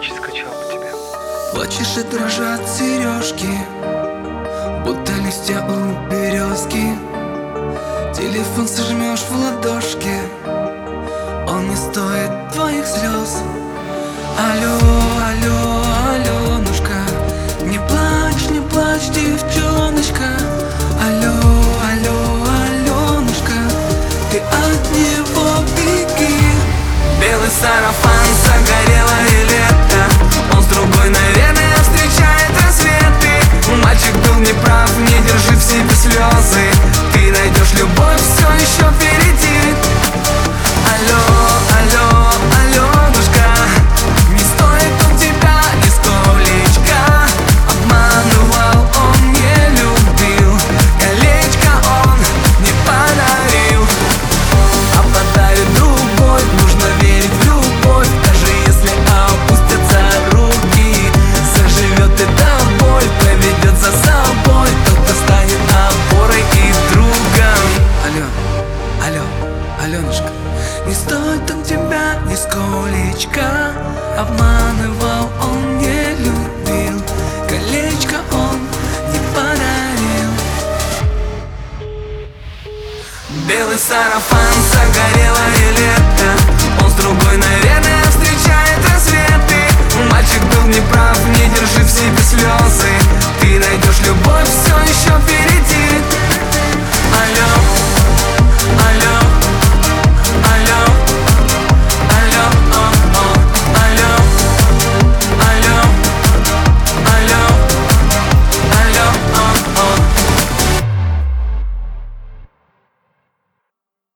очень скучал по тебе. Плачешь и дрожат сережки, будто листья у березки. Телефон сожмешь в ладошке, он не стоит твоих слез. Алло, алло, Аленушка, не плачь, девчоночка. Алло, алло, Аленушка, ты от него беги. Белый сарафан, загорелое лето, он с другой, наверное, встречает рассветы. Мальчик был неправ, не держи в себе слезы, ты найдешь любовь, все еще впереди. Алло, алло, Аленушка, не стоит он тебя нисколечко. Обманывал, он не любил, колечко он не подарил. А подарит другой, нужно верить в любовь. Даже если опустятся руки, заживет эта боль, поведет за собой тот, кто станет опорой и другом. Алло, алло, Аленушка, не стоит он тебя нисколечко. Обманывал, он не любил, колечко он не подарил. Белый сарафан, загорелое лето, он с другой, наверное, встречает рассветы. Мальчик был неправ, не держи в себе слезы, ты найдешь любовь, все еще впереди.